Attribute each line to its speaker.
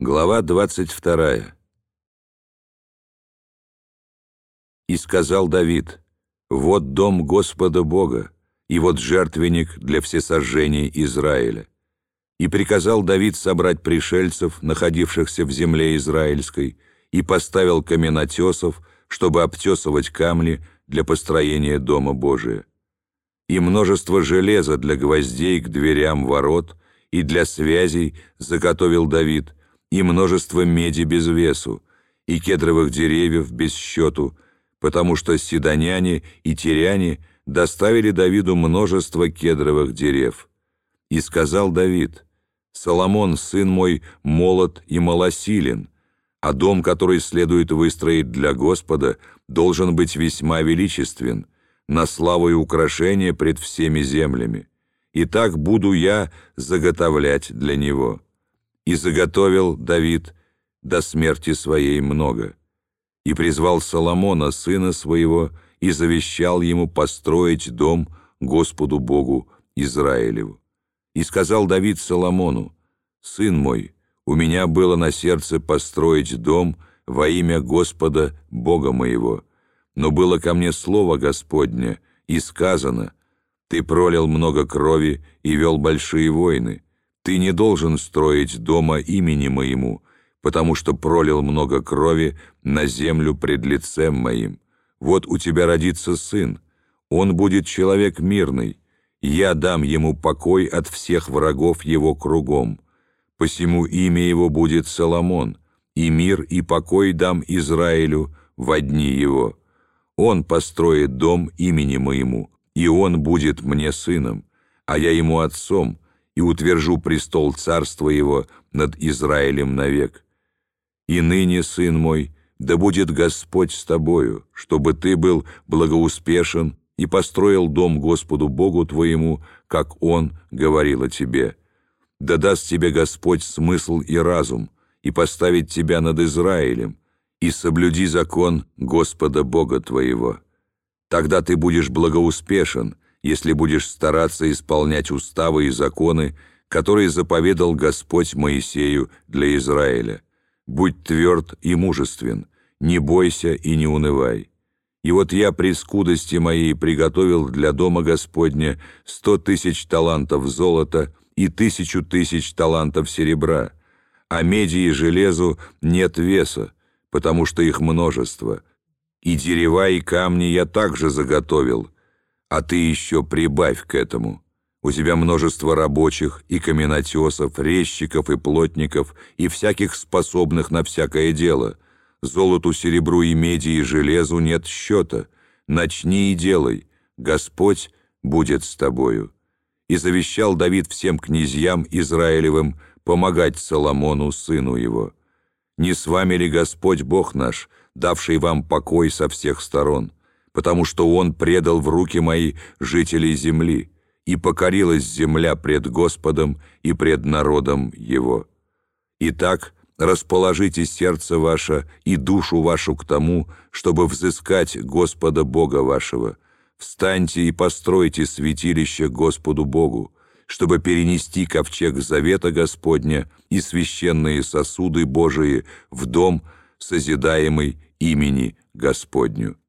Speaker 1: Глава 22. «И сказал Давид: вот дом Господа Бога, и вот жертвенник для всесожжений Израиля. И приказал Давид собрать пришельцев, находившихся в земле израильской, и поставил каменотесов, чтобы обтесывать камни для построения дома Божия. И множество железа для гвоздей к дверям ворот, и для связей заготовил Давид, и множество меди без весу, и кедровых деревьев без счету, потому что сидоняне и тиряне доставили Давиду множество кедровых дерев. И сказал Давид: Соломон, сын мой, молод и малосилен, а дом, который следует выстроить для Господа, должен быть весьма величествен, на славу и украшение пред всеми землями. И так буду я заготовлять для него. И заготовил Давид до смерти своей много. И призвал Соломона, сына своего, и завещал ему построить дом Господу Богу Израилеву. И сказал Давид Соломону: «Сын мой, у меня было на сердце построить дом во имя Господа Бога моего, но было ко мне слово Господне, и сказано: ты пролил много крови и вел большие войны. Ты не должен строить дома имени моему, потому что пролил много крови на землю пред лицем моим. Вот у тебя родится сын, он будет человек мирный, я дам ему покой от всех врагов его кругом. Посему имя его будет Соломон, и мир и покой дам Израилю во дни его. Он построит дом имени моему, и он будет мне сыном, а я ему отцом, и утвержу престол царства его над Израилем навек. И ныне, сын мой, да будет Господь с тобою, чтобы ты был благоуспешен и построил дом Господу Богу твоему, как Он говорил о тебе. Да даст тебе Господь смысл и разум, и поставит тебя над Израилем, и соблюди закон Господа Бога твоего. Тогда ты будешь благоуспешен, если будешь стараться исполнять уставы и законы, которые заповедал Господь Моисею для Израиля. Будь тверд и мужествен, не бойся и не унывай. И вот я при скудости моей приготовил для дома Господня 100 000 талантов золота и 1000 000 талантов серебра, а меди и железу нет веса, потому что их множество. И дерева и камни я также заготовил, а ты еще прибавь к этому. У тебя множество рабочих и каменотесов, резчиков и плотников, и всяких способных на всякое дело. Золоту, серебру и меди и железу нет счета. Начни и делай, Господь будет с тобою». И завещал Давид всем князьям Израилевым помогать Соломону, сыну его. «Не с вами ли Господь Бог наш, давший вам покой со всех сторон? Потому что Он предал в руки мои жителей земли, и покорилась земля пред Господом и пред народом Его. Итак, расположите сердце ваше и душу вашу к тому, чтобы взыскать Господа Бога вашего. Встаньте и постройте святилище Господу Богу, чтобы перенести ковчег завета Господня и священные сосуды Божии в дом, созидаемый имени Господню.